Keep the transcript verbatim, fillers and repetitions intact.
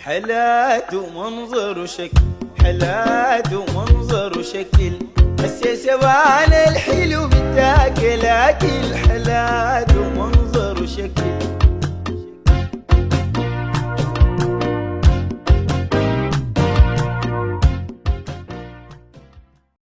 حلات ومنظر وشكل، حلات ومنظر وشكل، هسه سبان الحلو بتاكل اكل، حلات ومنظر وشكل.